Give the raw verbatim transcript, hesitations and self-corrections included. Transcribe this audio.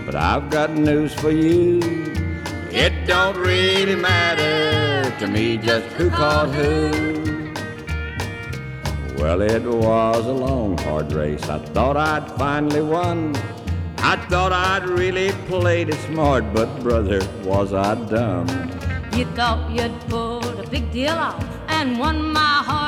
But I've got news for you. It don't really matter to me just who caught who. Well, it was a long, hard race. I thought I'd finally won. I thought I'd really played it smart, but brother, was I dumb. You thought you'd pulled a big deal off and won my heart